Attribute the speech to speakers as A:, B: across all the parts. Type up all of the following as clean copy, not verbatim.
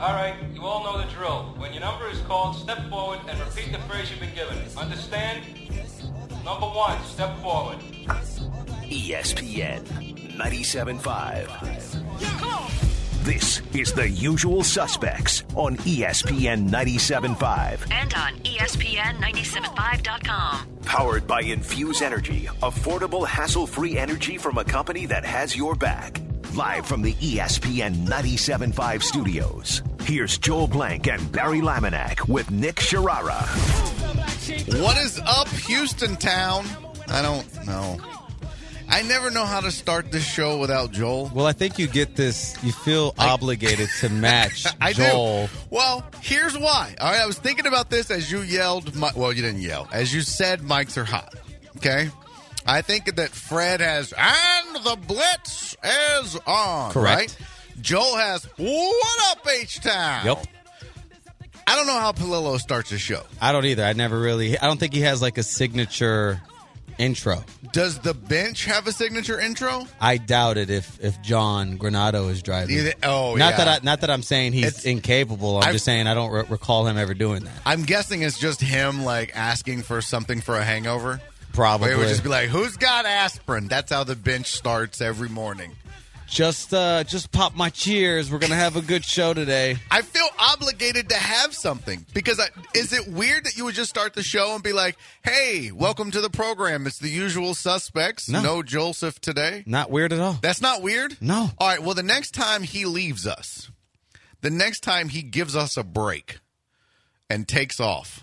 A: All right, you all know the drill. When your number is called, step forward and repeat the phrase you've been given. Understand? Number 1, step forward.
B: ESPN 97.5. This is The Usual Suspects on ESPN 97.5.
C: And on ESPN975.com.
B: Powered by Infuse Energy, affordable, hassle-free energy from a company that has your back. Live from the ESPN 97.5 studios, here's Joel Blank and Barry Laminack with Nick Sharara.
D: What is up, Houston town? I don't know. I never know how to start this show without Joel.
E: Well, I think you get this. You feel obligated to match
D: I
E: Joel.
D: do. Well, here's why. All right, I was thinking about this as you yelled. Well, you didn't yell. As you said, mics are hot. Okay? I think that Fred has, and the blitz is on.
E: Correct.
D: Right? Joel has, what up, H-Town?
E: Yep.
D: I don't know how Palillo starts a show.
E: I don't either. I don't think he has like a signature intro.
D: Does the bench have a signature intro?
E: I doubt it if John Granado is driving.
D: Not
E: Not that I'm saying he's incapable. I'm just saying I don't recall him ever doing that.
D: I'm guessing it's just him like asking for something for a hangover.
E: Probably.
D: Where it would just be like, who's got aspirin? That's how the bench starts every morning.
E: Just pop my cheers. We're going to have a good show today.
D: I feel obligated to have something because is it weird that you would just start the show and be like, hey, welcome to the program. It's The Usual Suspects. No Joseph today.
E: Not weird at all.
D: That's not weird?
E: No.
D: All right, well, the next time he leaves us, the next time he gives us a break and takes off,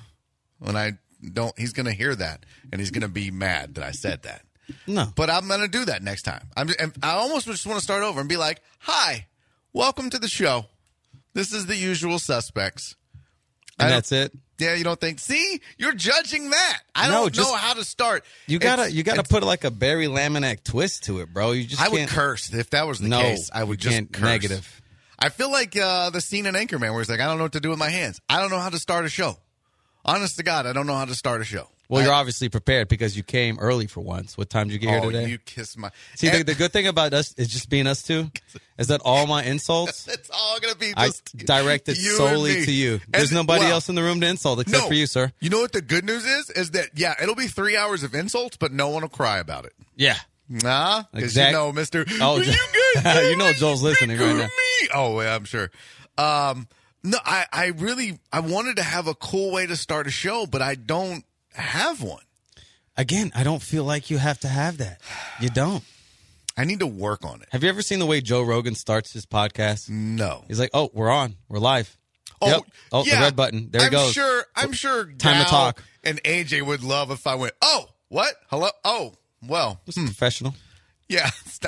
D: he's going to hear that and he's going to be mad that I said that.
E: No.
D: But I'm going to do that next time. I almost just want to start over and be like, hi, welcome to the show. This is The Usual Suspects.
E: And that's it?
D: Yeah, you don't think? See, you're judging that. I don't know how to start.
E: You gotta put like a Barry Laminack twist to it, bro. You just
D: would curse if that was the case. I would just curse.
E: Negative.
D: I feel like the scene in Anchorman where he's like, I don't know what to do with my hands. I don't know how to start a show. Honest to God, I don't know how to start a show.
E: Well, you're obviously prepared because you came early for once. What time did you get here today?
D: You kissed my...
E: See, the good thing about us is just being us two is that all my insults...
D: It's all going to be
E: just directed solely to you. There's nobody else in the room to insult except for you, sir.
D: You know what the good news is? Is that, it'll be 3 hours of insults, but no one will cry about it.
E: Yeah.
D: Nah? Because you know, Mr.
E: Oh,
D: you guys
E: you know Joel's listening right now.
D: Oh, yeah, I'm sure. No, I wanted to have a cool way to start a show, but I don't have one.
E: Again, I don't feel like you have to have that. You don't.
D: I need to work on it.
E: Have you ever seen the way Joe Rogan starts his podcast?
D: No.
E: He's like, oh, we're on. We're live.
D: Oh,
E: yep. Oh,
D: yeah.
E: The red button. There it goes.
D: I'm sure
E: Time to talk.
D: And AJ would love if I went, oh, what? Hello? Oh, well.
E: It's professional.
D: Yeah.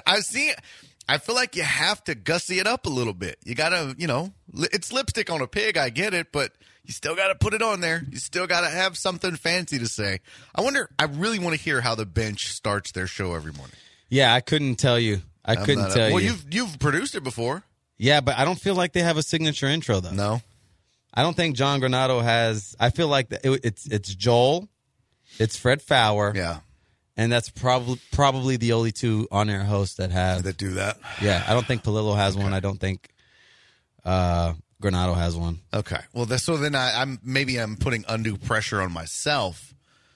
D: I feel like you have to gussy it up a little bit. You got to, it's lipstick on a pig. I get it, but you still got to put it on there. You still got to have something fancy to say. I really want to hear how the bench starts their show every morning.
E: Yeah, I couldn't tell you. I couldn't tell you.
D: Well, you've produced it before.
E: Yeah, but I don't feel like they have a signature intro, though.
D: No.
E: I don't think John Granado has. I feel like it's Joel, it's Fred Fowler.
D: Yeah.
E: And that's probably the only two on-air hosts that
D: do that.
E: Yeah, I don't think Palillo has one. I don't think Granado has one.
D: Okay. Well, so then I'm putting undue pressure on myself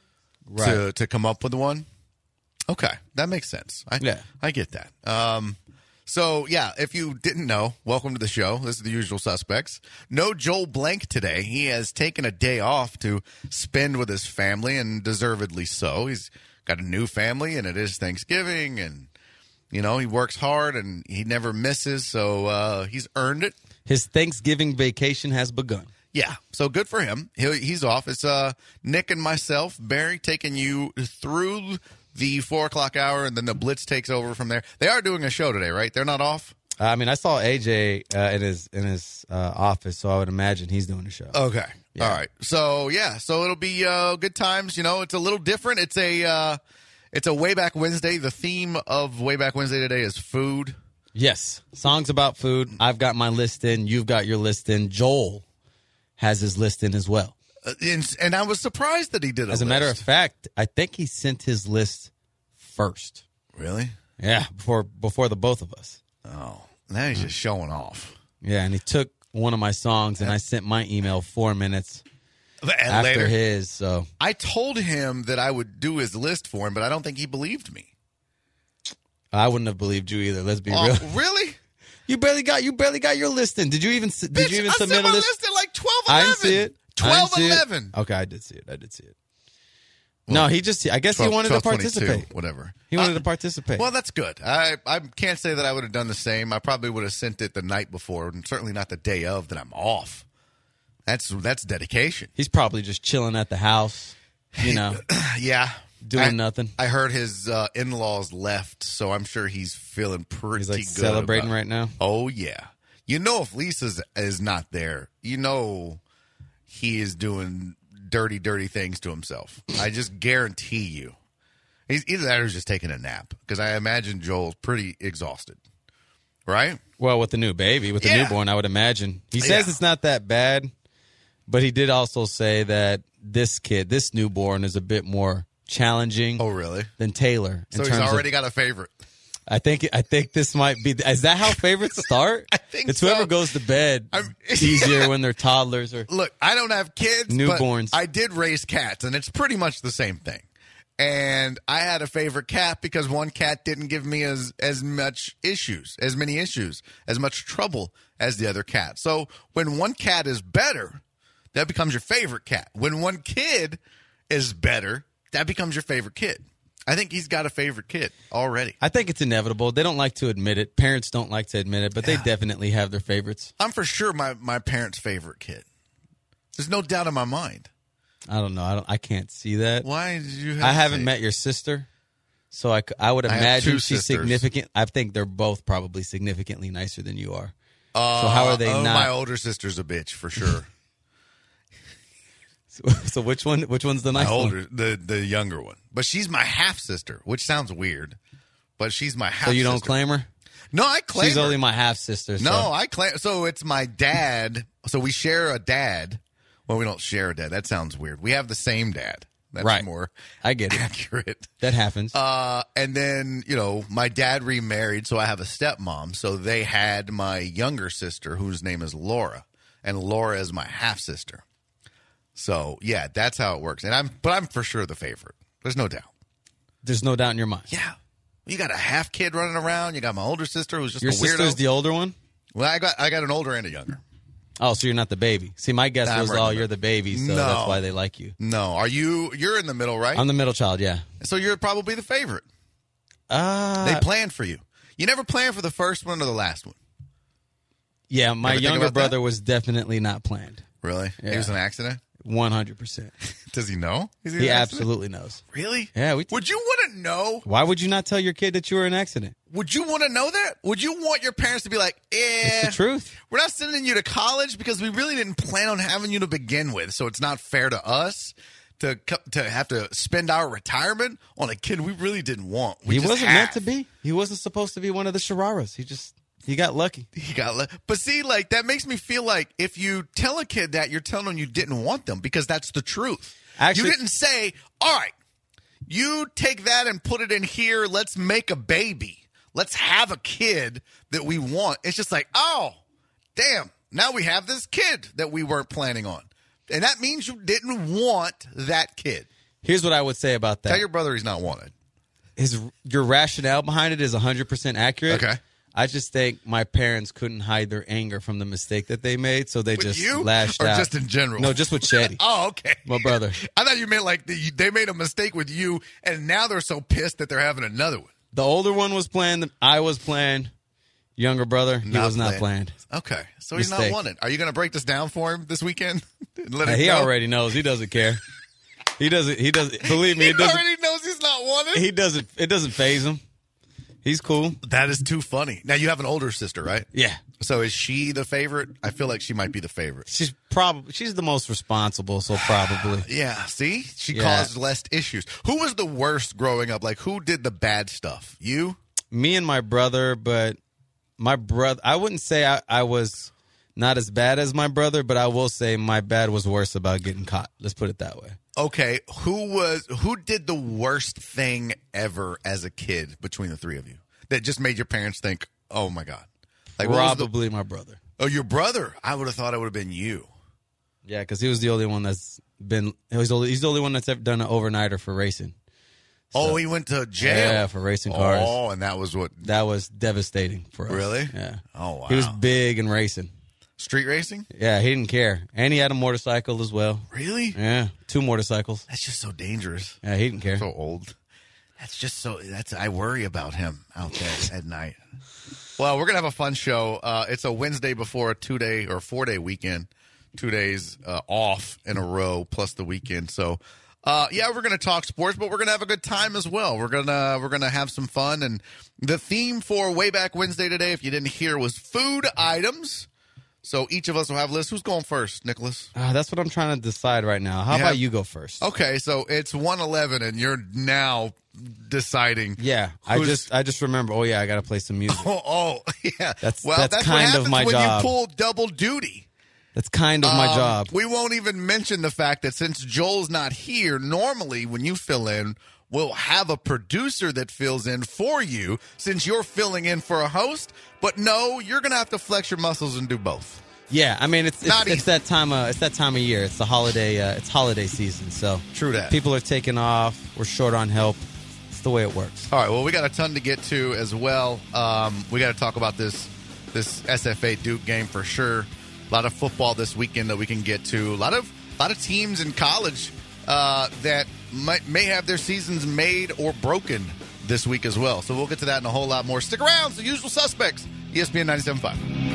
D: to come up with one. Okay, that makes sense. I get that. So, if you didn't know, welcome to the show. This is The Usual Suspects. No Joel Blank today. He has taken a day off to spend with his family, and deservedly so. He's got a new family, and it is Thanksgiving, and, he works hard, and he never misses, so he's earned it.
E: His Thanksgiving vacation has begun.
D: Yeah, so good for him. He's off. It's Nick and myself, Barry, taking you through the 4 o'clock hour, and then the Blitz takes over from there. They are doing a show today, right? They're not off?
E: I saw AJ in his office, so I would imagine he's doing a show.
D: Okay.
E: Yeah.
D: All right. So, so it'll be good times. It's a little different. It's a Way Back Wednesday. The theme of Way Back Wednesday today is food.
E: Yes. Songs about food. I've got my list in. You've got your list in. Joel has his list in as well.
D: And I was surprised that he did
E: As a matter of fact, I think he sent his list first.
D: Really?
E: Yeah, before the both of us.
D: Oh, now he's just showing off.
E: Yeah, and he took one of my songs, and I sent my email 4 minutes after
D: later.
E: his. So
D: I told him that I would do his list for him, but I don't think he believed me.
E: I wouldn't have believed you either. Let's be real.
D: Really?
E: You barely got your listing. Did you even submit a list?
D: I sent my list at like 12:11.
E: I didn't see it.
D: 12:11.
E: Okay, I did see it. Well, no, he just. I guess
D: 12,
E: he wanted to participate.
D: Whatever.
E: He wanted to participate.
D: Well, that's good. I can't say that I would have done the same. I probably would have sent it the night before, and certainly not the day of that I'm off. That's dedication.
E: He's probably just chilling at the house,
D: Yeah.
E: doing nothing.
D: I heard his in-laws left, so I'm sure he's feeling pretty
E: He's like
D: good.
E: celebrating right now.
D: Oh, yeah. If Lisa is not there, he is doing dirty, dirty things to himself. I just guarantee you. He's either that or he's just taking a nap, because I imagine Joel's pretty exhausted. Right?
E: Well, with the new baby, with the newborn, I would imagine. He says it's not that bad, but he did also say that this newborn, is a bit more challenging.
D: Oh, really?
E: Than Taylor.
D: So he's already got a favorite.
E: I think this might be. Is that how favorites start?
D: I think
E: it's whoever goes to bed easier when they're toddlers or.
D: Look, I don't have kids,
E: newborns.
D: But I did raise cats, and it's pretty much the same thing. And I had a favorite cat because one cat didn't give me as many issues, as much trouble as the other cat. So when one cat is better, that becomes your favorite cat. When one kid is better, that becomes your favorite kid. I think he's got a favorite kid already.
E: I think it's inevitable. They don't like to admit it. Parents don't like to admit it, but they definitely have their favorites.
D: I'm for sure my parents' favorite kid. There's no doubt in my mind.
E: I don't know. I can't see that.
D: Why did you?
E: I haven't met your sister, so I would imagine she's significant. I think they're both probably significantly nicer than you are. So how are they not?
D: My older sister's a bitch for sure.
E: So which one's the nice one?
D: The younger one. But she's my half sister, which sounds weird. But she's my half sister.
E: So you don't claim her?
D: No, I claim her.
E: She's only my half sister. So.
D: No, I claim. So it's my dad. So we share a dad. Well, we don't share a dad. That sounds weird. We have the same dad. That's
E: right.
D: More
E: I get it.
D: Accurate.
E: That happens.
D: And then, my dad remarried, so I have a stepmom. So they had my younger sister, whose name is Laura. And Laura is my half sister. So, yeah, that's how it works. But I'm for sure the favorite. There's no doubt.
E: There's no doubt in your mind.
D: Yeah. You got a half kid running around. You got my older sister who's just
E: your
D: a weirdo.
E: Your sister's the older one?
D: Well, I got an older and a younger.
E: Oh, so you're not the baby. See, my guess was, you're the baby, so that's why they like you.
D: No. You're in the middle, right?
E: I'm the middle child, yeah.
D: So you're probably the favorite. They planned for you. You never planned for the first one or the last one?
E: Yeah, my younger brother was definitely not planned.
D: Really?
E: Yeah.
D: He was an accident?
E: 100%.
D: Does he know?
E: He absolutely knows.
D: Really?
E: Yeah.
D: Would you want to know?
E: Why would you not tell your kid that you were in an accident?
D: Would you want to know that? Would you want your parents to be like,
E: it's the truth.
D: We're not sending you to college because we really didn't plan on having you to begin with, so it's not fair to us to have to spend our retirement on a kid we really didn't want.
E: He wasn't meant to be. He wasn't supposed to be one of the Shararas. He got lucky.
D: But see, like, that makes me feel like if you tell a kid that, you're telling them you didn't want them, because that's the truth. Actually, you didn't say, all right, you take that and put it in here. Let's make a baby. Let's have a kid that we want. It's just like, oh, damn. Now we have this kid that we weren't planning on. And that means you didn't want that kid.
E: Here's what I would say about that.
D: Tell your brother he's not wanted.
E: Your rationale behind it is 100% accurate.
D: Okay.
E: I just think my parents couldn't hide their anger from the mistake that they made, so they lashed out.
D: Or just in general?
E: No, just with Shetty.
D: Oh, okay.
E: My brother.
D: I thought you meant like they made a mistake with you, and now they're so pissed that they're having another one.
E: The older one was planned. I was planned. Younger brother, he was not planned.
D: Okay. So he's not wanted. Are you going to break this down for him this weekend?
E: He already knows. He doesn't care. He doesn't. Believe me,
D: he already knows he's not wanted.
E: He doesn't. It doesn't faze him. He's cool.
D: That is too funny. Now, you have an older sister, right?
E: Yeah.
D: So is she the favorite? I feel like she might be the favorite.
E: She's the most responsible, so probably.
D: Yeah, see? She caused less issues. Who was the worst growing up? Like, who did the bad stuff? You?
E: Me and my brother, but my brother, I wouldn't say I was not as bad as my brother, but I will say my bad was worse about getting caught. Let's put it that way.
D: Okay, who did the worst thing ever as a kid between the three of you that just made your parents think, "Oh my God"? Like,
E: probably my brother.
D: Oh, your brother. I would have thought it would have been you.
E: Yeah, because he was the only one that's been. He's the only one that's ever done an overnighter for racing.
D: So, he went to jail.
E: Yeah, for racing cars.
D: Oh, and that was what?
E: That was devastating for us.
D: Really?
E: Yeah.
D: Oh, wow.
E: He was big in racing.
D: Street racing?
E: Yeah, he didn't care. And he had a motorcycle as well.
D: Really?
E: Yeah, 2 motorcycles.
D: That's just so dangerous.
E: Yeah, he didn't care.
D: So old. I worry about him out there at night. Well, we're going to have a fun show. It's a Wednesday before a 2-day or 4-day weekend. 2 days off in a row plus the weekend. So, we're going to talk sports, but we're going to have a good time as well. We're going to have some fun. And the theme for Way Back Wednesday today, if you didn't hear, was food items. So each of us will have lists. Who's going first, Nicholas?
E: That's what I'm trying to decide right now. How about you go first?
D: Okay, so it's 1:11, and you're now deciding.
E: Yeah, I just remember. Oh yeah, I got to play some music.
D: Oh yeah.
E: That's
D: what
E: kind of my
D: when
E: job.
D: You pull double duty.
E: That's kind of my job.
D: We won't even mention the fact that since Joel's not here, normally when you fill in, we'll have a producer that fills in for you since you're filling in for a host. But no, you're going to have to flex your muscles and do both.
E: Yeah, I mean it's that time of year. It's the holiday. It's holiday season, so
D: true that
E: people are taking off. We're short on help. It's the way it works.
D: All right. Well, we got a ton to get to as well. We got to talk about this SFA Duke game for sure. A lot of football this weekend that we can get to. A lot of teams in college that may have their seasons made or broken this week as well. So we'll get to that and a whole lot more. Stick around. It's the usual suspects. ESPN 97.5.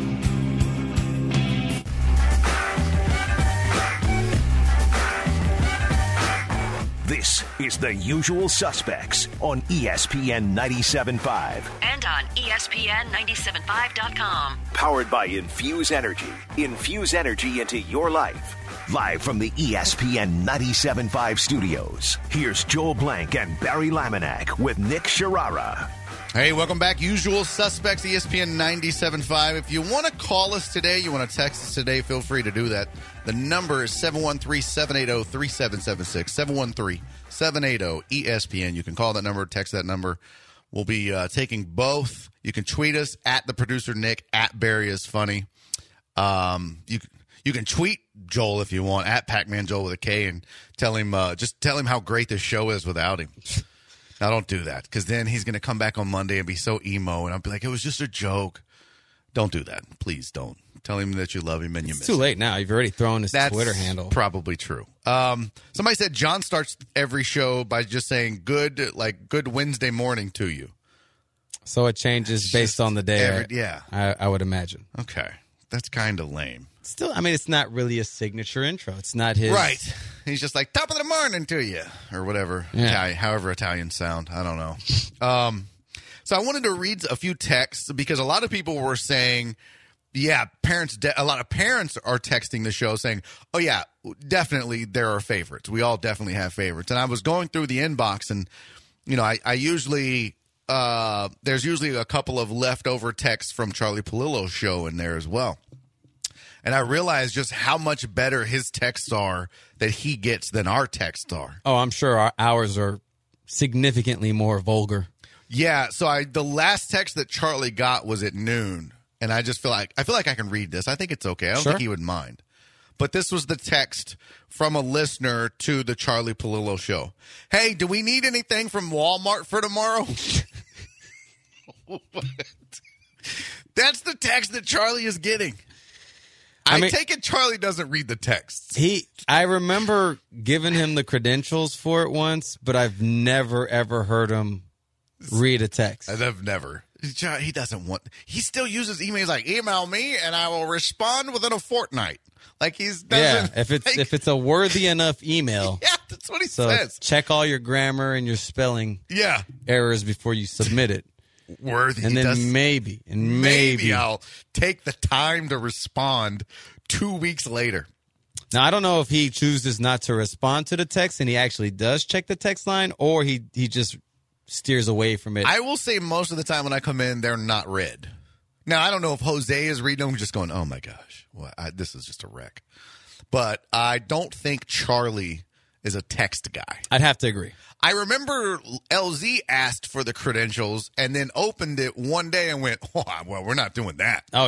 B: This is The Usual Suspects on ESPN 97.5.
C: And on ESPN975.com.
B: Powered by Infuse Energy. Infuse energy into your life. Live from the ESPN 97.5 studios. Here's Joel Blank and Barry Laminack with Nick Sharara.
D: Hey, welcome back. Usual Suspects, ESPN 97.5. If you want to call us today, you want to text us today, feel free to do that. The number is 713-780-3776, 713-780-ESPN. You can call that number, text that number. We'll be taking both. You can tweet us at the producer Nick, at Barry is funny. You can tweet Joel if you want, at Pac-Man Joel with a K, and tell him how great this show is without him. Now, don't do that, because then he's going to come back on Monday and be so emo, and I'll be like, it was just a joke. Don't do that. Please don't. Tell him that you love him and you miss him.
E: It's too late now. You've already thrown his Twitter handle.
D: Probably true. Somebody said John starts every show by just saying good Wednesday morning to you.
E: So it changes based on the day.
D: Yeah.
E: I would imagine.
D: Okay. That's kind of lame.
E: Still, I mean, it's not really a signature intro. It's not his.
D: Right. He's just like, top of the morning to you, or whatever.
E: Yeah.
D: However Italians sound. I don't know. So I wanted to read a few texts because a lot of people were saying, yeah, a lot of parents are texting the show saying, oh, yeah, definitely there are favorites. We all definitely have favorites. And I was going through the inbox, and, you know, I usually there's usually a couple of leftover texts from Charlie Palillo's show in there as well. And I realized just how much better his texts are that he gets than our texts are.
E: Oh, I'm sure ours are significantly more vulgar.
D: Yeah, so the last text that Charlie got was at noon, and I feel like I can read this. I think it's okay. I don't think he would mind. But this was the text from a listener to the Charlie Palillo show. Hey, do we need anything from Walmart for tomorrow? That's the text that Charlie is getting. I take it Charlie doesn't read the texts.
E: I remember giving him the credentials for it once, but I've never, ever heard him read a text.
D: I've never. He doesn't want. He still uses emails like, email me and I will respond within a fortnight. Like he's doesn't.
E: Yeah, if it's a worthy enough email.
D: Yeah, that's what he says.
E: Check all your grammar and your spelling errors before you submit it.
D: Worthy.
E: And then maybe
D: I'll take the time to respond 2 weeks later.
E: Now, I don't know if he chooses not to respond to the text and he actually does check the text line, or he just steers away from it.
D: I will say most of the time when I come in, they're not read. Now, I don't know if Jose is reading them, just going, oh my gosh, this is just a wreck. But I don't think Charlie is a text guy.
E: I'd have to agree.
D: I remember LZ asked for the credentials and then opened it one day and went, oh, well, we're not doing that.
E: Oh, yeah.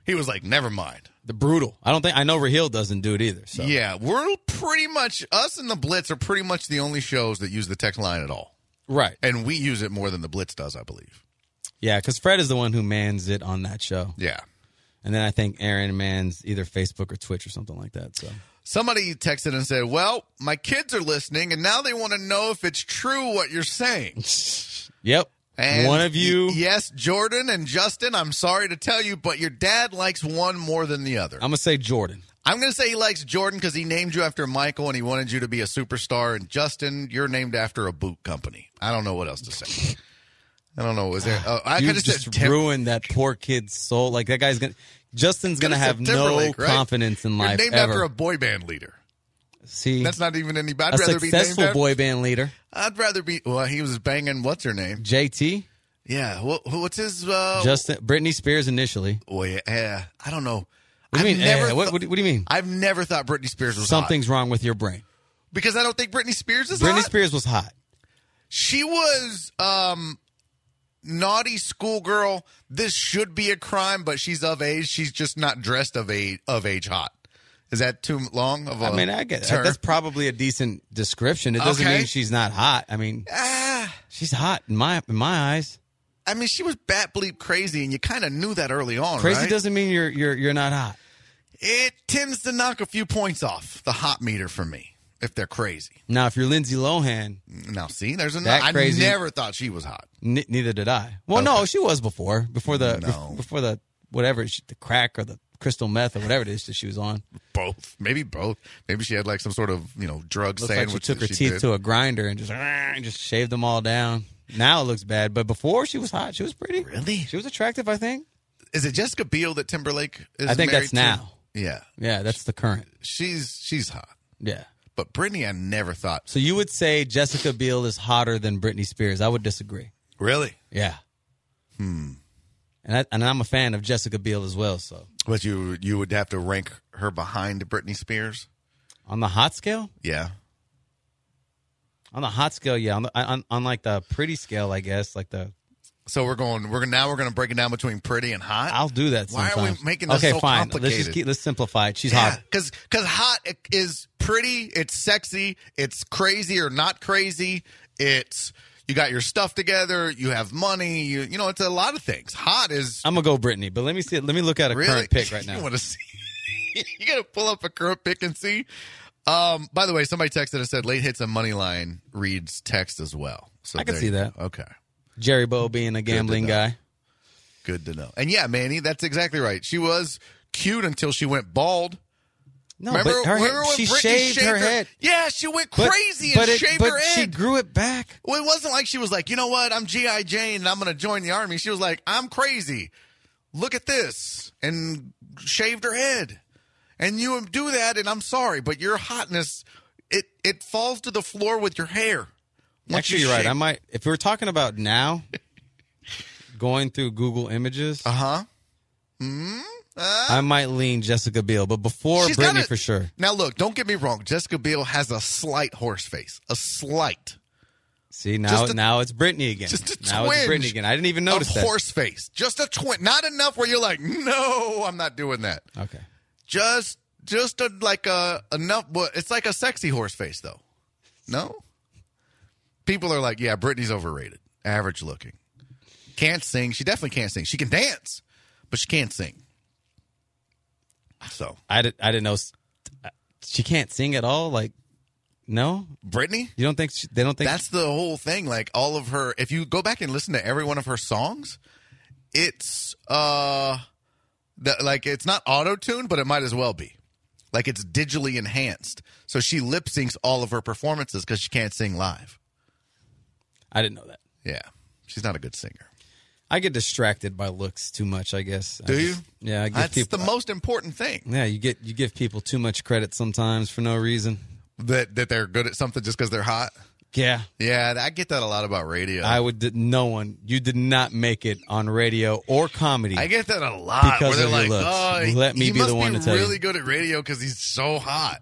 D: He was like, never mind.
E: The brutal. I know Raheel doesn't do it either. So.
D: Yeah, we're pretty much, us and the Blitz are pretty much the only shows that use the text line at all.
E: Right.
D: And we use it more than the Blitz does, I believe.
E: Yeah, because Fred is the one who mans it on that show.
D: Yeah.
E: And then I think Aaron mans either Facebook or Twitch or something like that. So
D: somebody texted and said, well, my kids are listening, and now they want to know if it's true what you're saying.
E: Yep.
D: And
E: one of you.
D: Yes, Jordan and Justin, I'm sorry to tell you, but your dad likes one more than the other.
E: I'm going to say Jordan.
D: I'm going to say he likes Jordan because he named you after Michael and he wanted you to be a superstar. And Justin, you're named after a boot company. I don't know what else to say. I don't know. Was there? I
E: you
D: could have
E: just
D: said
E: ruined that poor kid's soul. Like that guy's going. Justin's going to have no
D: right?
E: confidence in life.
D: You're named
E: ever.
D: after a boy band leader.
E: See,
D: that's not even any bad.
E: A successful boy band leader.
D: I'd rather be. Well, he was banging. What's her name?
E: JT.
D: Yeah. What's his?
E: Justin. Britney Spears initially.
D: Oh yeah. I don't know.
E: What do you mean? What do you mean?
D: I've never thought Britney Spears was
E: Something's
D: hot.
E: wrong with your brain.
D: Because I don't think Britney Spears is hot.
E: Britney Spears was hot.
D: She was naughty schoolgirl. This should be a crime, but she's of age. She's just not dressed of age hot. Is that too long of a
E: I mean, I get
D: term?
E: That's probably a decent description. It doesn't mean she's not hot. I mean, she's hot in my eyes.
D: I mean, she was bat bleep crazy, and you kind of knew that early on.
E: Crazy
D: right?
E: doesn't mean you're not hot.
D: It tends to knock a few points off the hot meter for me if they're crazy.
E: Now, if you're Lindsay Lohan,
D: now see, there's
E: that crazy.
D: I never thought she was hot.
E: Neither did I. Well, no, she was before the whatever the crack or the crystal meth or whatever it is that she was on.
D: Both, maybe both. Maybe she had like some sort of drug
E: Looks
D: sandwich.
E: Like she took her teeth to a grinder and just shaved them all down. Now it looks bad, but before she was hot. She was pretty.
D: Really?
E: She was attractive, I think.
D: Is it Jessica Biel that Timberlake is
E: I think
D: married
E: that's
D: to?
E: now.
D: Yeah.
E: Yeah, that's the current.
D: She's hot.
E: Yeah.
D: But Britney, I never thought.
E: So you would say Jessica Biel is hotter than Britney Spears. I would disagree.
D: Really?
E: Yeah. And I'm a fan of Jessica Biel as well, so.
D: But you would have to rank her behind Britney Spears?
E: On the hot scale?
D: Yeah.
E: On the hot scale, yeah. On like the pretty scale, I guess, like the.
D: So we're going to break it down between pretty and hot.
E: I'll do that sometimes.
D: Why are we making this so
E: fine.
D: complicated?
E: Let's simplify it. She's hot.
D: Because hot is pretty, it's sexy, it's crazy or not crazy. It's you got your stuff together, you have money, you know, it's a lot of things. Hot is.
E: I'm gonna go Britney, but let me see. Let me look at a current pick right now.
D: You want to see? You got to pull up a current pick and see. By the way, somebody texted and said late hits and money line reads text as well. So
E: I can see that.
D: Okay.
E: Jerry Bow being a gambling guy.
D: Good to know. And yeah, Manny, that's exactly right. She was cute until she went bald.
E: No,
D: remember
E: but she shaved her head.
D: Yeah, she went crazy and shaved her head.
E: She grew it back.
D: Well, it wasn't like she was like, you know what, I'm G.I. Jane and I'm going to join the army. She was like, I'm crazy. Look at this. And shaved her head. And you do that, and I'm sorry, but your hotness, it falls to the floor with your hair.
E: Actually, you're right. I might, if we were talking about now, going through Google Images, I might lean Jessica Biel, but before Britney for sure.
D: Now, look, don't get me wrong. Jessica Biel has a slight horse face, a slight.
E: See, now it's Britney again.
D: Just a
E: now it's Britney again. I didn't even notice that.
D: Horse face, just a twin, not enough where you're like, no, I'm not doing that.
E: Okay,
D: just enough. It's like a sexy horse face, though. No. People are like, yeah, Britney's overrated. Average looking. Can't sing. She definitely can't sing. She can dance, but she can't sing. So
E: I didn't know she can't sing at all. Like, no,
D: Britney.
E: You don't think they don't think
D: that's the whole thing? Like all of her. If you go back and listen to every one of her songs, it's like it's not auto-tuned, but it might as well be. Like it's digitally enhanced. So she lip syncs all of her performances because she can't sing live.
E: I didn't know that.
D: Yeah. She's not a good singer.
E: I get distracted by looks too much, I guess.
D: Do you?
E: Yeah,
D: that's the most important thing.
E: Yeah, you give people too much credit sometimes for no reason.
D: That they're good at something just because they're hot?
E: Yeah.
D: Yeah, I get that a lot about radio.
E: You did not make it on radio or comedy.
D: I get that a lot.
E: Because
D: where they're
E: of
D: like,
E: your looks.
D: oh,
E: Let me be the one to tell you.
D: He must be really good at radio because he's so hot.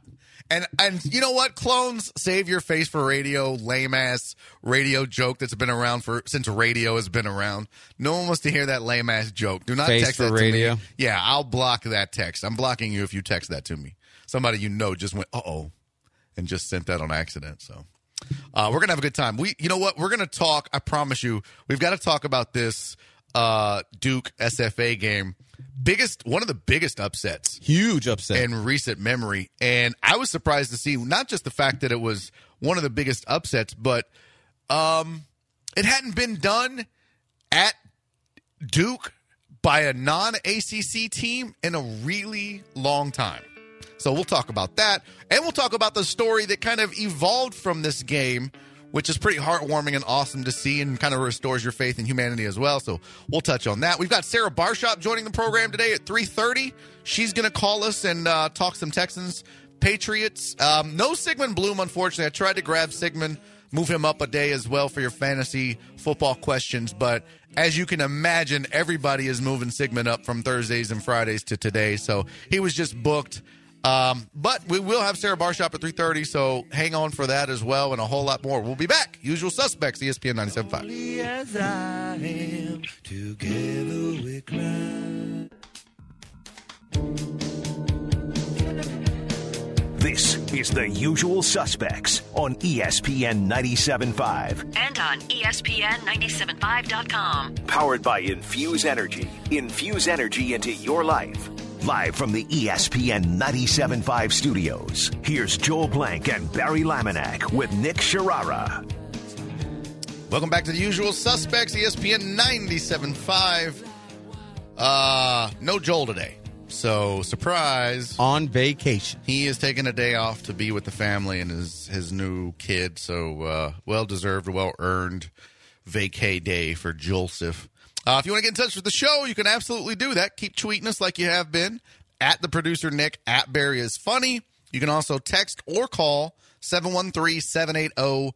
D: And you know what? Clones, save your face for radio, lame-ass radio joke that's been around since radio has been around. No one wants to hear that lame-ass joke. Do not
E: face
D: text
E: for
D: that
E: radio.
D: to me. Yeah, I'll block that text. I'm blocking you if you text that to me. Somebody you know just went, uh-oh, and just sent that on accident. So we're going to have a good time. You know what? We're going to talk. I promise you, we've got to talk about this Duke SFA game. One of the biggest upsets.
E: Huge upset.
D: In recent memory. And I was surprised to see not just the fact that it was one of the biggest upsets, but it hadn't been done at Duke by a non-ACC team in a really long time. So we'll talk about that. And we'll talk about the story that kind of evolved from this game, which is pretty heartwarming and awesome to see and kind of restores your faith in humanity as well. So we'll touch on that. We've got Sarah Barshop joining the program today at 3:30. She's going to call us and talk some Texans, Patriots. No Sigmund Bloom, unfortunately. I tried to grab Sigmund, move him up a day as well for your fantasy football questions. But as you can imagine, everybody is moving Sigmund up from Thursdays and Fridays to today. So he was just booked. But we will have Sarah Barshop at 3:30, so hang on for that as well and a whole lot more. We'll be back. Usual Suspects, ESPN 97.5.
C: As I am, together we cry.
B: This is The Usual Suspects on ESPN 97.5.
F: And on ESPN975.com.
B: Powered by Infuse Energy. Infuse energy into your life. Live from the ESPN 97.5 studios, here's Joel Blank and Barry Laminack with Nick Sharara.
D: Welcome back to The Usual Suspects, ESPN 97.5. No Joel today. So, surprise.
E: On vacation.
D: He is taking a day off to be with the family and his new kid. So, well-deserved, well-earned vacay day for Joseph. If you want to get in touch with the show, you can absolutely do that. Keep tweeting us like you have been. At the producer Nick, at Barry is funny. You can also text or call 713-780-3776,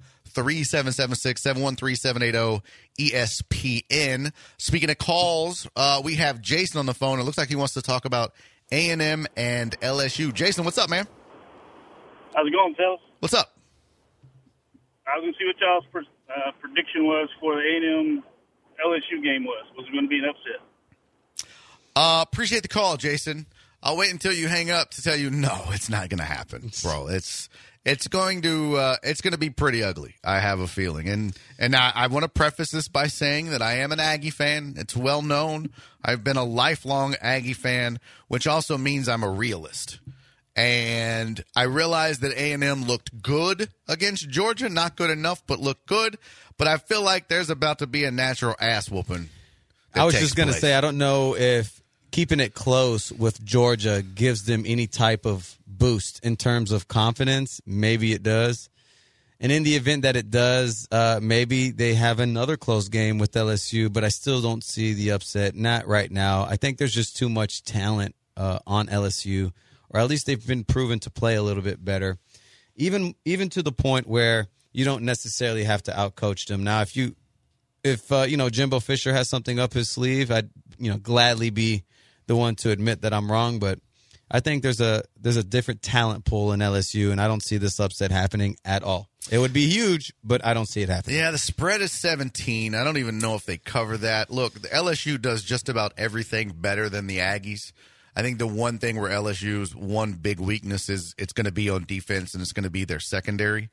D: 713-780-ESPN. Speaking of calls, we have Jason on the phone. It looks like he wants to talk about A&M and LSU. Jason, what's up, man?
G: How's it going, fellas?
D: What's up?
G: I was going to see what y'all's prediction was for the A&M LSU game was it going to be an upset?
D: Appreciate the call, Jason. I'll wait until you hang up to tell you no, it's not going to happen, bro. It's going to be pretty ugly. I have a feeling, and I want to preface this by saying that I am an Aggie fan. It's well known. I've been a lifelong Aggie fan, which also means I'm a realist. And I realized that A&M looked good against Georgia, not good enough, but looked good. But I feel like there's about to be a natural ass whooping.
E: I was just going to say, I don't know if keeping it close with Georgia gives them any type of boost in terms of confidence. Maybe it does. And in the event that it does, maybe they have another close game with LSU, but I still don't see the upset. Not right now. I think there's just too much talent on LSU, or at least they've been proven to play a little bit better, even to the point where you don't necessarily have to outcoach them. Now, if Jimbo Fisher has something up his sleeve, I'd gladly be the one to admit that I'm wrong. But I think there's a different talent pool in LSU, and I don't see this upset happening at all. It would be huge, but I don't see it happening.
D: Yeah, the spread is 17. I don't even know if they cover that. Look, the LSU does just about everything better than the Aggies. I think the one thing where LSU's one big weakness is it's going to be on defense, and it's going to be their secondary.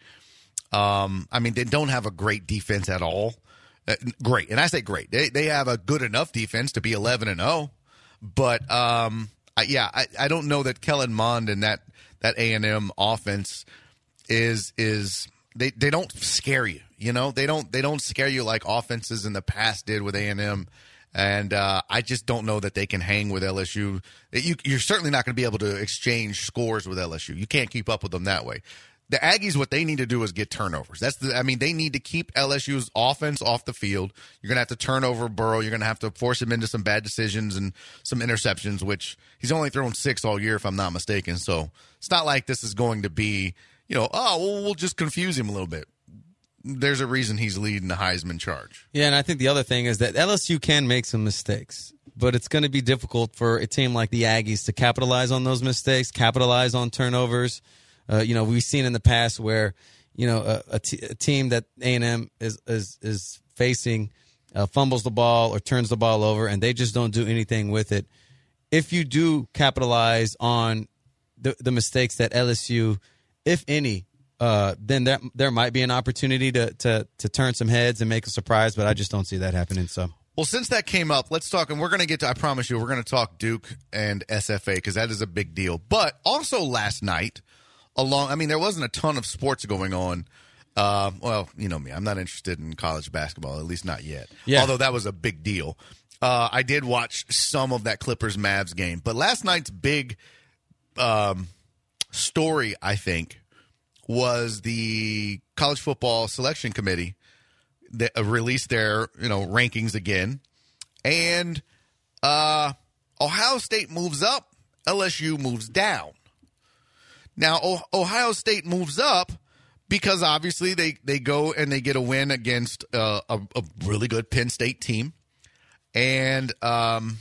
D: They don't have a great defense at all. Great, and I say great. They have a good enough defense to be 11-0, but I don't know that Kellen Mond and that A&M offense is they don't scare you. They don't scare you like offenses in the past did with A&M. And I just don't know that they can hang with LSU. You're certainly not going to be able to exchange scores with LSU. You can't keep up with them that way. The Aggies, what they need to do is get turnovers. They need to keep LSU's offense off the field. You're going to have to turn over Burrow. You're going to have to force him into some bad decisions and some interceptions, which he's only thrown 6 all year, if I'm not mistaken. So it's not like this is going to be, we'll just confuse him a little bit. There's a reason he's leading the Heisman charge.
E: Yeah, and I think the other thing is that LSU can make some mistakes, but it's going to be difficult for a team like the Aggies to capitalize on those mistakes, capitalize on turnovers. We've seen in the past where, a team that A&M is facing fumbles the ball or turns the ball over, and they just don't do anything with it. If you do capitalize on the mistakes that LSU, if any, then there might be an opportunity to turn some heads and make a surprise, but I just don't see that happening. So.
D: Well, since that came up, let's talk, and we're going to get to, I promise you, we're going to talk Duke and SFA because that is a big deal. But also last night, there wasn't a ton of sports going on. Well, you know me, I'm not interested in college basketball, at least not yet. Yeah. Although that was a big deal. I did watch some of that Clippers-Mavs game. But last night's big story, I think, was the College Football Selection Committee that released their rankings again. And Ohio State moves up, LSU moves down. Now, Ohio State moves up because obviously they go and they get a win against a really good Penn State team. And the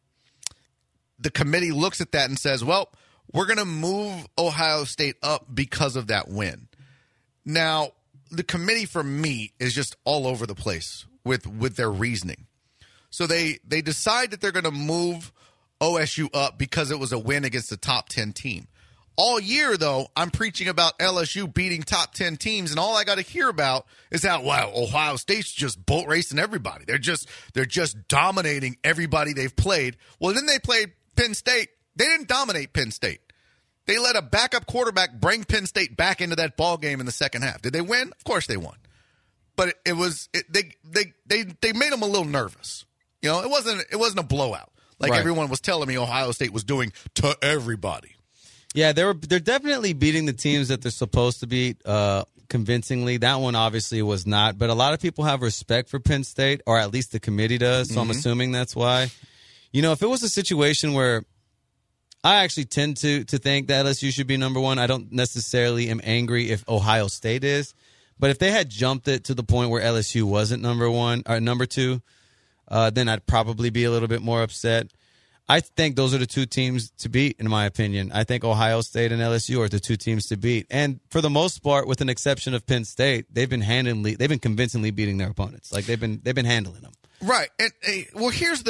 D: committee looks at that and says, well, we're going to move Ohio State up because of that win. Now, the committee for me is just all over the place with their reasoning. So they decide that they're going to move OSU up because it was a win against the top 10 team. All year, though, I'm preaching about LSU beating top 10 teams, and all I got to hear about is how, wow, Ohio State's just boat racing everybody. They're just dominating everybody they've played. Well, then they played Penn State. They didn't dominate Penn State. They let a backup quarterback bring Penn State back into that ball game in the second half. Did they win? Of course they won. But they made them a little nervous. It wasn't a blowout like everyone was telling me Ohio State was doing to everybody.
E: Yeah, they're definitely beating the teams that they're supposed to beat convincingly. That one obviously was not, but a lot of people have respect for Penn State, or at least the committee does, so I'm assuming that's why. If it was a situation where I actually tend to think that LSU should be number one, I don't necessarily am angry if Ohio State is, but if they had jumped it to the point where LSU wasn't number one or number two, then I'd probably be a little bit more upset. I think those are the two teams to beat, in my opinion. I think Ohio State and LSU are the two teams to beat. And for the most part, with an exception of Penn State, they've been convincingly beating their opponents. Like they've been handling them.
D: Right. And well, here's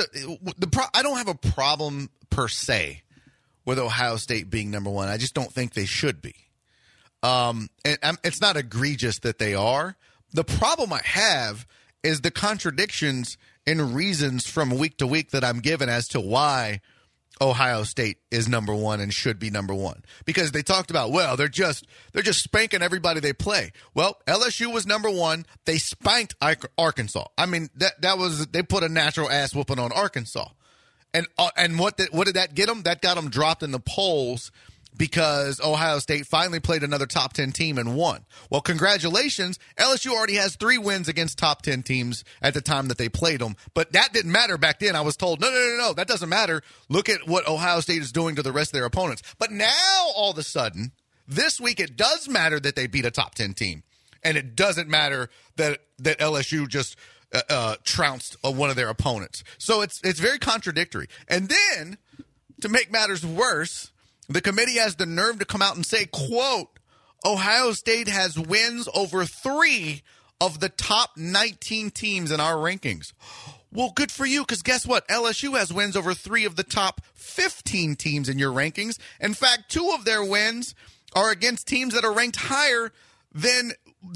D: I don't have a problem per se with Ohio State being number one. I just don't think they should be. And it's not egregious that they are. The problem I have is the contradictions and reasons from week to week that I'm given as to why Ohio State is number one and should be number one. Because they talked about, well, they're just spanking everybody they play. Well, LSU was number one. They spanked Arkansas. I mean, they put a natural ass whooping on Arkansas. And what did that get them? That got them dropped in the polls because Ohio State finally played another top 10 team and won. Well, congratulations. LSU already has 3 wins against top 10 teams at the time that they played them. But that didn't matter back then. I was told, no, that doesn't matter. Look at what Ohio State is doing to the rest of their opponents. But now, all of a sudden, this week it does matter that they beat a top 10 team. And it doesn't matter that LSU just trounced one of their opponents. So it's very contradictory. And then, to make matters worse, the committee has the nerve to come out and say, quote, Ohio State has wins over 3 of the top 19 teams in our rankings. Well, good for you, because guess what? LSU has wins over 3 of the top 15 teams in your rankings. In fact, 2 of their wins are against teams that are ranked higher than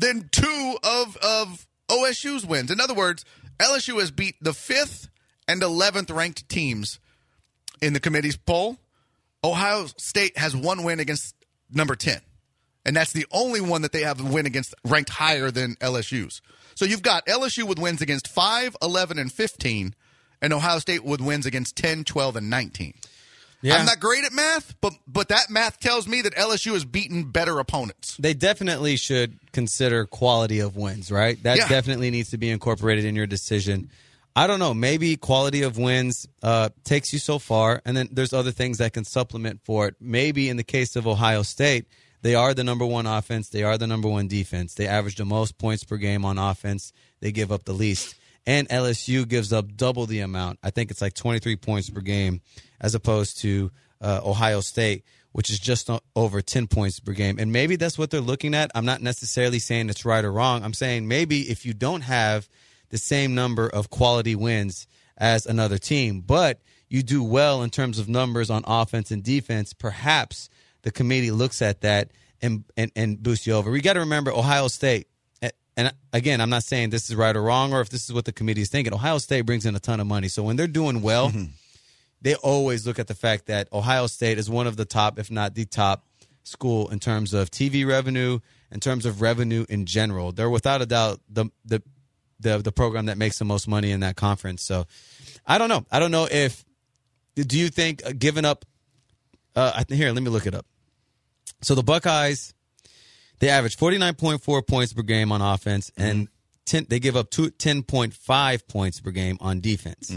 D: 2 of OSU's wins. In other words, LSU has beat the 5th and 11th ranked teams in the committee's poll. Ohio State has 1 win against number 10. And that's the only one that they have a win against ranked higher than LSU's. So you've got LSU with wins against 5, 11, and 15, and Ohio State with wins against 10, 12, and 19. Yeah. I'm not great at math, but that math tells me that LSU has beaten better opponents.
E: They definitely should consider quality of wins, right? That definitely needs to be incorporated in your decision. I don't know. Maybe quality of wins takes you so far, and then there's other things that can supplement for it. Maybe in the case of Ohio State, they are the number 1 offense. They are the number 1 defense. They average the most points per game on offense. They give up the least. And LSU gives up double the amount. I think it's like 23 points per game as opposed to Ohio State, which is just over 10 points per game. And maybe that's what they're looking at. I'm not necessarily saying it's right or wrong. I'm saying maybe if you don't have the same number of quality wins as another team, but you do well in terms of numbers on offense and defense, perhaps the committee looks at that and boosts you over. We got to remember Ohio State. And again, I'm not saying this is right or wrong or if this is what the committee is thinking. Ohio State brings in a ton of money. So when they're doing well, they always look at the fact that Ohio State is one of the top, if not the top school in terms of TV revenue, in terms of revenue in general. They're without a doubt the program that makes the most money in that conference. So I don't know. I don't know if – do you think giving up here, let me look it up. So the Buckeyes – they average 49.4 points per game on offense, and they give up 10.5 points per game on defense.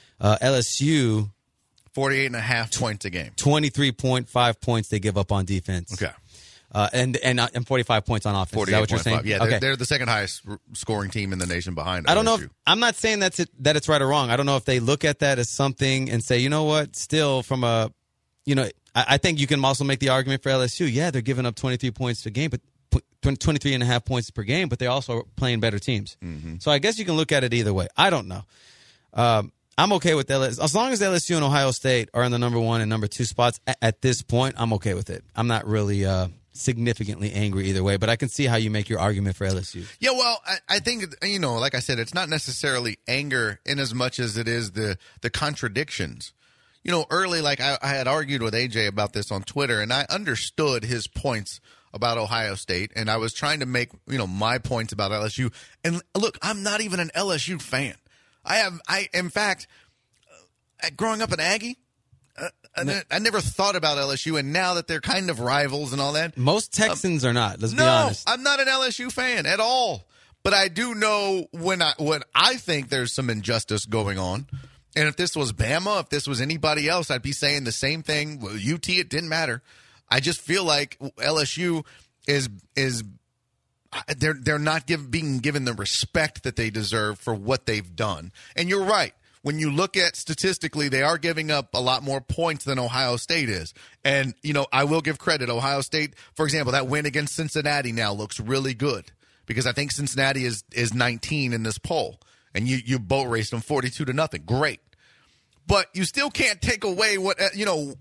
E: LSU,
D: 48.5 points a game.
E: 23.5 points they give up on defense.
D: Okay.
E: And 45 points on offense. Is that what you're saying?
D: Yeah,
E: okay.
D: They're the second highest scoring team in the nation behind.
E: I don't
D: LSU.
E: know. I'm not saying that it's right or wrong. I don't know if they look at that as something and say, you know what, still from a, I think you can also make the argument for LSU. Yeah, they're giving up 23 points a game, but 23.5 points per game, but they also are playing better teams. So I guess you can look at it either way. I don't know. I'm okay with LSU. As long as LSU and Ohio State are in the number 1 and number 2 spots at this point, I'm okay with it. I'm not really significantly angry either way, but I can see how you make your argument for LSU.
D: Yeah, well, I think, like I said, it's not necessarily anger in as much as it is the contradictions. Early, like I had argued with AJ about this on Twitter, and I understood his points about Ohio State, and I was trying to make, my points about LSU. And look, I'm not even an LSU fan. In fact, growing up an Aggie, I never thought about LSU, and now that they're kind of rivals and all that.
E: Most Texans are not, let's be honest.
D: No, I'm not an LSU fan at all. But I do know when I think there's some injustice going on. And if this was Bama, if this was anybody else, I'd be saying the same thing. Well, UT, it didn't matter. I just feel like LSU is they're not being given the respect that they deserve for what they've done. And you're right. When you look at statistically, they are giving up a lot more points than Ohio State is. And, I will give credit. Ohio State, for example, that win against Cincinnati now looks really good because I think Cincinnati is 19 in this poll. And you boat raced them 42-0. Great. But you still can't take away what, you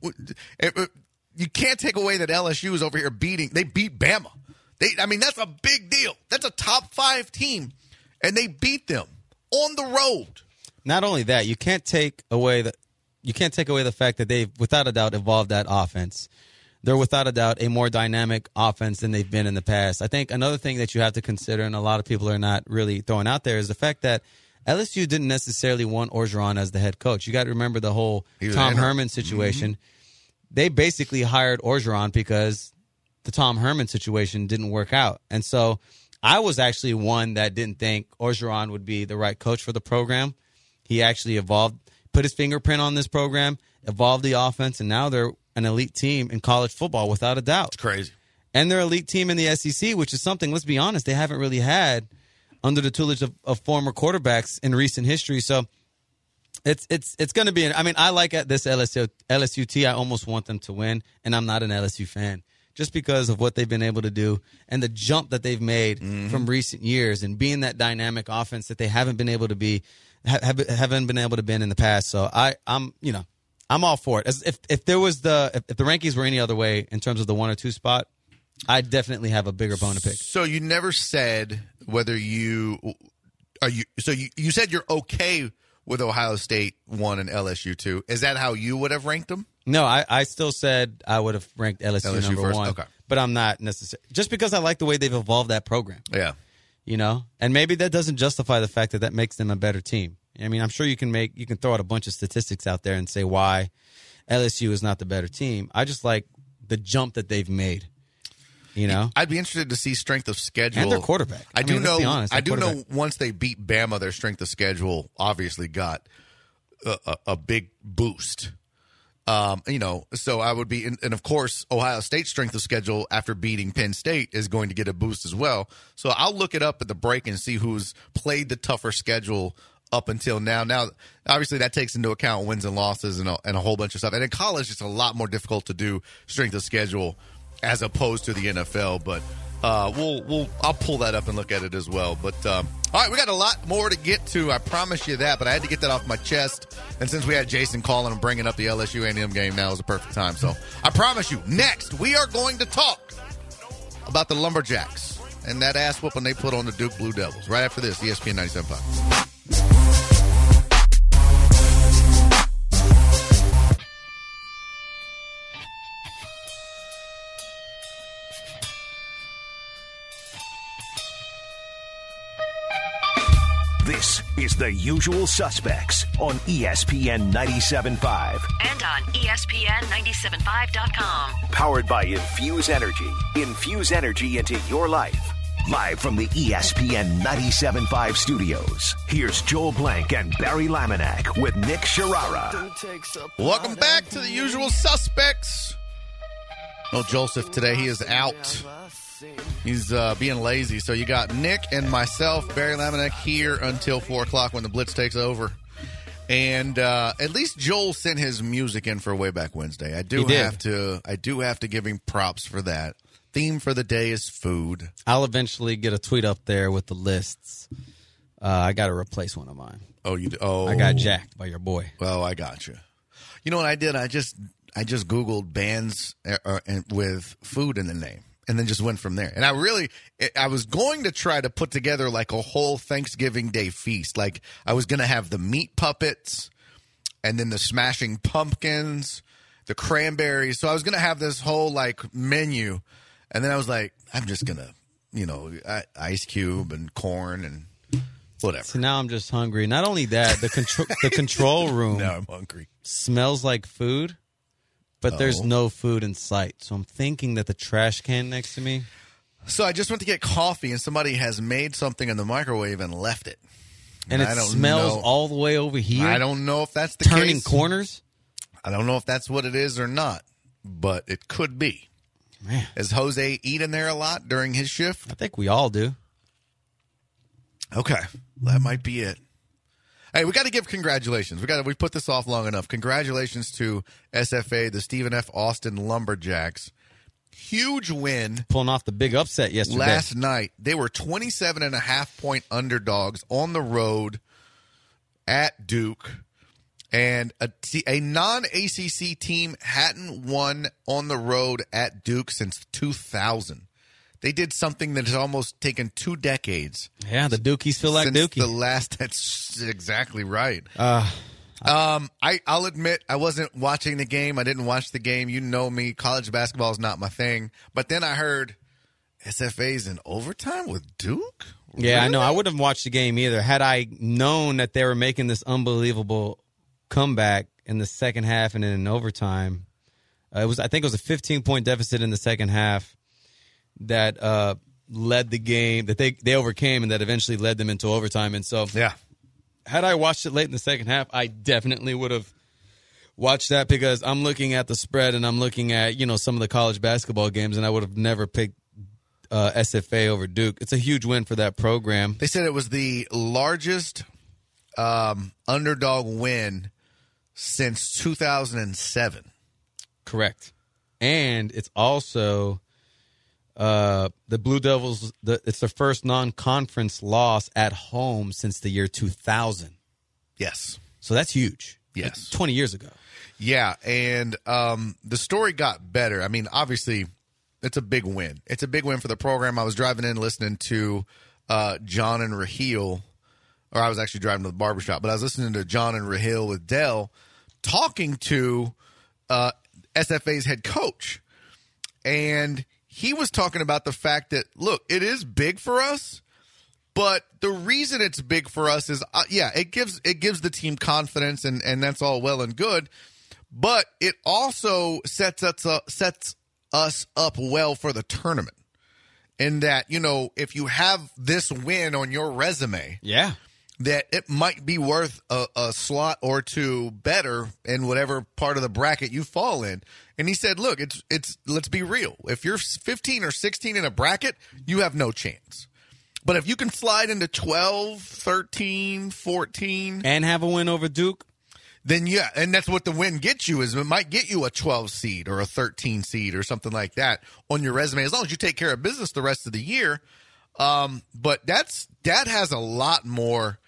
D: can't take away that LSU is over here they beat Bama. That's a big deal. That's a top 5 team, and they beat them on the road.
E: Not only that, you can't take away the fact that they've, without a doubt, evolved that offense. They're without a doubt a more dynamic offense than they've been in the past. I think another thing that you have to consider, and a lot of people are not really throwing out there, is the fact that LSU didn't necessarily want Orgeron as the head coach. You got to remember the whole Tom Herman situation. They basically hired Orgeron because the Tom Herman situation didn't work out. And so I was actually one that didn't think Orgeron would be the right coach for the program. He actually put his fingerprint on this program, evolved the offense, and now they're an elite team in college football without a doubt.
D: It's crazy. And
E: they're an elite team in the SEC, which is something, let's be honest, they haven't really had under the tutelage of former quarterbacks in recent history. So it's going to be I like this LSU team. I almost want them to win, and I'm not an LSU fan just because of what they've been able to do and the jump that they've made from recent years and being that dynamic offense that they haven't been able to be haven't been able to be in the past. So I'm all for it. If the rankings were any other way in terms of the 1 or 2 spot, I definitely have a bigger bone to pick.
D: So you never said whether you said you're okay with Ohio State 1 and LSU 2. Is that how you would have ranked them?
E: No, I still said I would have ranked LSU number
D: first?
E: 1.
D: Okay.
E: But I'm not necessarily, just because I like the way they've evolved that program.
D: Yeah.
E: And maybe that doesn't justify the fact that makes them a better team. I'm sure you can throw out a bunch of statistics out there and say why LSU is not the better team. I just like the jump that they've made.
D: I'd be interested to see strength of schedule
E: and their quarterback.
D: I do know once they beat Bama, their strength of schedule obviously got a big boost. So I would be, and of course, Ohio State's strength of schedule after beating Penn State is going to get a boost as well. So I'll look it up at the break and see who's played the tougher schedule up until now. Now, obviously, that takes into account wins and losses and a whole bunch of stuff. And in college, it's a lot more difficult to do strength of schedule as opposed to the NFL. But I'll pull that up and look at it as well. But all right, we got a lot more to get to. I promise you that. But I had to get that off my chest. And since we had Jason calling and bringing up the LSU A&M game, now is the perfect time. So I promise you, next we are going to talk about the Lumberjacks and that ass whooping they put on the Duke Blue Devils. Right after this, ESPN 97.5.
B: This is The Usual Suspects on ESPN 97.5.
F: And on ESPN975.com.
B: Powered by Infuse Energy. Infuse energy into your life. Live from the ESPN 97.5 studios, here's Joel Blank and Barry Laminack with Nick Sharara.
D: Welcome back to The Usual Suspects. No Joseph today. He is out. He's being lazy. So you got Nick and myself, Barry Laminack, here until 4 o'clock when the Blitz takes over. And at least Joel sent his music in for Way Back Wednesday. I do have to give him props for that. Theme for the day is food.
E: I'll eventually get a tweet up there with the lists. I got to replace one of mine.
D: Oh, you do? Oh,
E: I got jacked by your boy.
D: Well, I got you. You know what I did? I just Googled bands with food in the name, and then just went from there. And I was going to try to put together like a whole Thanksgiving Day feast. Like I was going to have the Meat Puppets, and then the Smashing Pumpkins, the Cranberries. So I was going to have this whole like menu. And then I was like, I'm just going to, Ice Cube and Korn and whatever.
E: So now I'm just hungry. Not only that, the control room
D: now I'm hungry.
E: Smells like food, but there's no food in sight. So I'm thinking that the trash can next to me.
D: So I just went to get coffee, and somebody has made something in the microwave and left it.
E: And it smells all the way over here?
D: I don't know if that's the case.
E: Turning corners?
D: I don't know if that's what it is or not, but it could be.
E: Man.
D: Does Jose eat in there a lot during his shift?
E: I think we all do.
D: Okay. That might be it. Hey, we got to give congratulations. We put this off long enough. Congratulations to SFA, the Stephen F. Austin Lumberjacks. Huge win.
E: Pulling off the big upset yesterday.
D: Last night. They were 27.5-point underdogs on the road at Duke. And a non-ACC team hadn't won on the road at Duke since 2000. They did something that has almost taken 2 decades.
E: Yeah, the Dukies feel like Dookie.
D: That's exactly right. I'll admit I wasn't watching the game. I didn't watch the game. You know me. College basketball is not my thing. But then I heard SFA's in overtime with Duke?
E: Yeah, really? I know. I wouldn't have watched the game either. Had I known that they were making this unbelievable comeback in the second half and then in overtime, I think it was a 15-point deficit in the second half that led the game, that they overcame, and that eventually led them into overtime. And so,
D: yeah,
E: had I watched it late in the second half, I definitely would have watched that, because I'm looking at the spread and I'm looking at some of the college basketball games, and I would have never picked SFA over Duke. It's a huge win for that program.
D: They said it was the largest underdog win since 2007.
E: Correct. And it's also the Blue Devils, it's their first non-conference loss at home since the year 2000.
D: Yes.
E: So that's huge.
D: Yes.
E: Like 20 years ago.
D: Yeah, and the story got better. I mean, obviously, it's a big win. It's a big win for the program. I was driving in listening to John and Raheel, or I was actually driving to the barbershop, but I was listening to John and Raheel with Dell talking to SFA's head coach. And he was talking about the fact that, look, it is big for us, but the reason it's big for us is, it gives the team confidence, and that's all well and good, but it also sets us up well for the tournament. In that, if you have this win on your resume,
E: yeah,
D: that it might be worth a slot or two better in whatever part of the bracket you fall in. And he said, look, it's let's be real. If you're 15 or 16 in a bracket, you have no chance. But if you can slide into 12, 13, 14.
E: And have a win over Duke.
D: Then, yeah, and that's what the win gets you, is it might get you a 12 seed or a 13 seed or something like that on your resume, as long as you take care of business the rest of the year. But that has a lot more,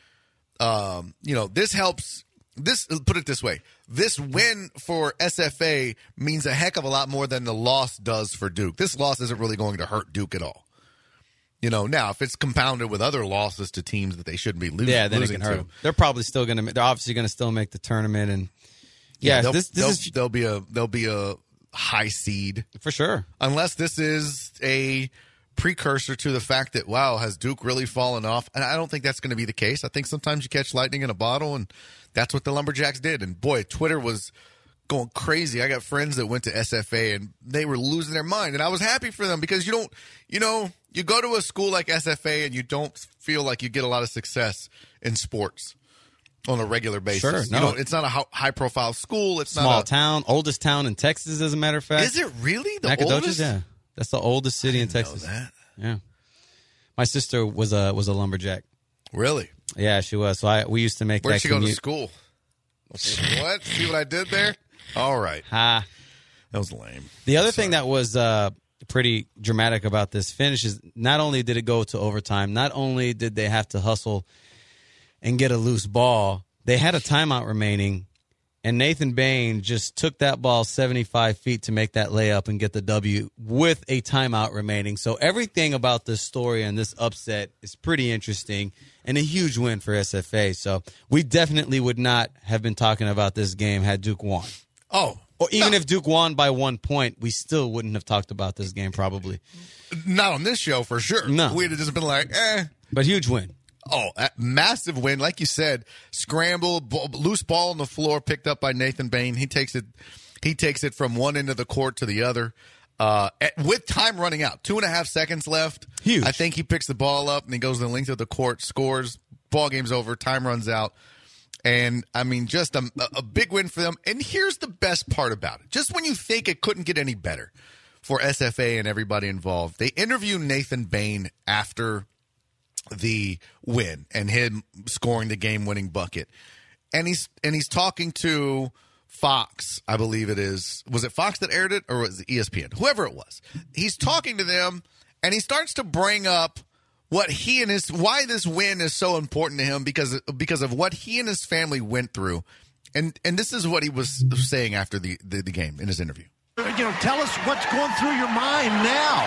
D: this helps. Put it this way. This win for SFA means a heck of a lot more than the loss does for Duke. This loss isn't really going to hurt Duke at all. Now, if it's compounded with other losses to teams that they shouldn't be losing,
E: then it can hurt them. They're probably still going to. They're obviously going to still make the tournament, and they'll be a high seed for sure.
D: Unless this is a precursor to the fact that, wow, has Duke really fallen off? And I don't think that's going to be the case. I think sometimes you catch lightning in a bottle, and that's what the Lumberjacks did. And boy, Twitter was going crazy. I got friends that went to SFA and they were losing their mind, and I was happy for them, because you go to a school like SFA and you don't feel like you get a lot of success in sports on a regular basis.
E: Sure, no.
D: It's not a high-profile school. It's
E: small town, oldest town in Texas, as a matter of fact.
D: Is it really the
E: Nacogdoches?
D: oldest?
E: Yeah, that's the oldest city in Texas.
D: Know that.
E: Yeah, my sister was a lumberjack.
D: Really?
E: Yeah, she was. So we used to make.
D: Where'd
E: that
D: she go to school? What? See what I did there? All right.
E: Ha.
D: That was lame.
E: The other thing that was pretty dramatic about this finish is not only did it go to overtime, not only did they have to hustle and get a loose ball, they had a timeout remaining, and Nathan Bain just took that ball 75 feet to make that layup and get the W with a timeout remaining. So everything about this story and this upset is pretty interesting and a huge win for SFA. So we definitely would not have been talking about this game had Duke won.
D: Oh.
E: Or even if Duke won by 1 point, we still wouldn't have talked about this game probably.
D: Not on this show for sure.
E: No.
D: We'd have just been like,
E: But huge win.
D: Oh, massive win. Like you said, scramble, loose ball on the floor picked up by Nathan Bain. He takes it from one end of the court to the other. With time running out, 2.5 seconds left.
E: Huge.
D: I think he picks the ball up and he goes the length of the court, scores, ball game's over, time runs out. And, I mean, just a big win for them. And here's the best part about it. Just when you think it couldn't get any better for SFA and everybody involved, they interview Nathan Bain after the win and him scoring the game-winning bucket. And he's talking to Fox, I believe it is. Was it Fox that aired it, or was it ESPN? Whoever it was. He's talking to them, and he starts to bring up why this win is so important to him because of what he and his family went through. And this is what he was saying after the game in his interview.
F: Tell us what's going through your mind now.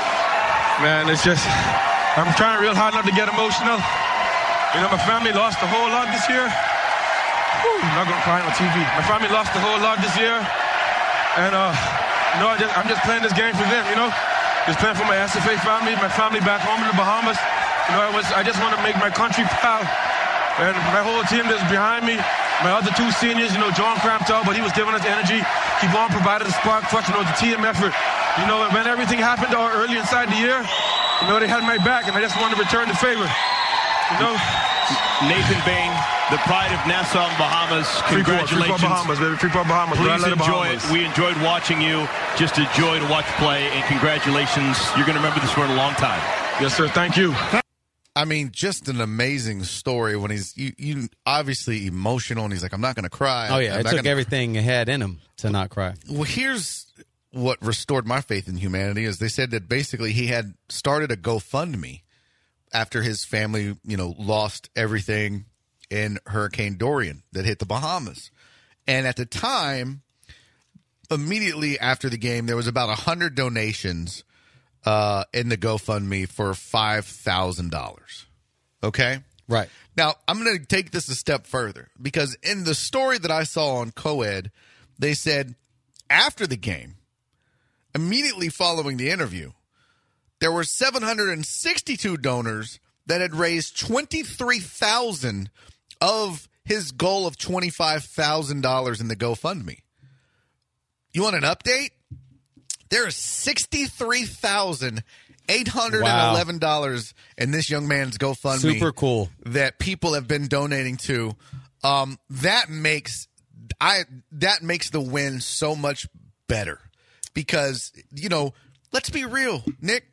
H: Man, it's just, I'm trying real hard not to get emotional. My family lost a whole lot this year. I'm not going to cry on TV. My family lost a whole lot this year. And, I'm just playing this game for them, Just playing for my SFA family, my family back home in the Bahamas. I just want to make my country proud. And my whole team that's behind me, my other two seniors, John Crampton, but he was giving us energy. Keep on providing the spark for us, the team effort. When everything happened early inside the year, they had my back, and I just wanted to return the favor.
I: Nathan Bain, the pride of Nassau, Bahamas. Congratulations.
H: Freeport, Bahamas.
I: Please enjoy it. We enjoyed watching you. Just a joy to watch play, and congratulations. You're going to remember this for a long time.
H: Yes, sir. Thank you.
D: I mean, just an amazing story when he's you obviously emotional, and he's like, I'm not going to cry.
E: Oh, yeah. It took everything he had in him to not cry.
D: Well, here's what restored my faith in humanity is they said that basically he had started a GoFundMe after his family, lost everything in Hurricane Dorian that hit the Bahamas. And at the time, immediately after the game, there was about 100 donations in the GoFundMe for $5,000. Okay?
E: Right.
D: Now, I'm going to take this a step further because in the story that I saw on Coed, they said after the game, immediately following the interview, there were 762 donors that had raised $23,000 of his goal of $25,000 in the GoFundMe. You want an update? There is $63,811 in this young man's GoFundMe.
E: Super cool.
D: That people have been donating to. That makes the win so much better because, let's be real, Nick.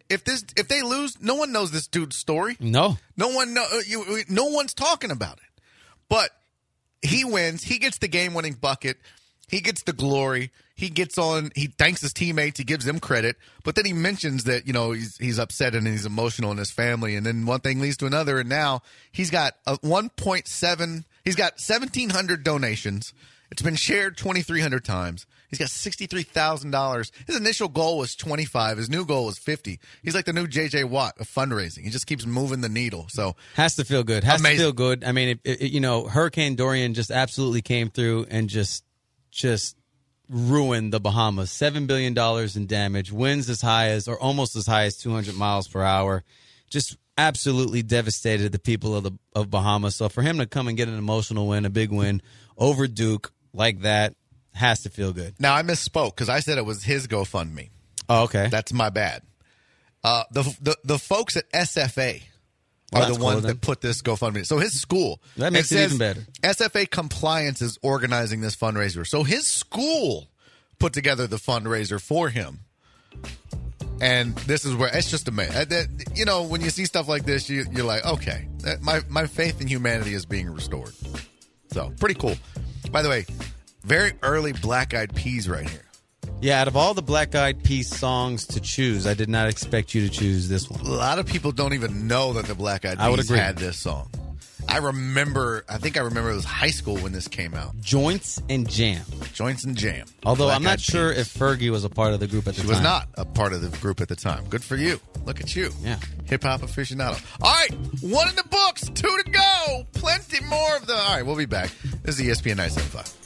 D: if they lose, no one knows this dude's story.
E: No
D: one's talking about it. But he wins. He gets the game-winning bucket. He gets the glory. He gets on. He thanks his teammates. He gives them credit. But then he mentions that he's upset and he's emotional in his family. And then one thing leads to another. And now he's got a 1.7. He's got 1,700 donations. It's been shared 2,300 times. He's got $63,000. His initial goal was 25. His new goal was 50. He's like the new J.J. Watt of fundraising. He just keeps moving the needle. So
E: has to feel good. Has to feel good. I mean, Hurricane Dorian just absolutely came through and just ruined the Bahamas. $7 billion in damage. Winds as high as, or almost as high as 200 miles per hour. Just absolutely devastated the people of Bahamas. So for him to come and get an emotional win, a big win over Duke like that, has to feel good.
D: Now, I misspoke because I said it was his GoFundMe.
E: Oh, okay.
D: That's my bad. The folks at SFA are the ones that put this GoFundMe. So his school.
E: That makes it even better.
D: SFA Compliance is organizing this fundraiser. So his school put together the fundraiser for him. And this is where it's just amazing. When you see stuff like this, you're like, okay, my faith in humanity is being restored. So pretty cool. By the way, very early Black Eyed Peas right here.
E: Yeah, out of all the Black Eyed Peas songs to choose, I did not expect you to choose this one.
D: A lot of people don't even know that the Black Eyed Peas had this song. I think I remember it was high school when this came out.
E: Joints and Jam.
D: Black
E: Although I'm not
D: Eyed
E: sure
D: Peas.
E: if Fergie was a part of the group at the time.
D: She was not a part of the group at the time. Good for you. Look at you.
E: Yeah.
D: Hip-hop aficionado. All right. 1 in the books. 2 to go. Plenty more of the... All right. We'll be back. This is ESPN 975.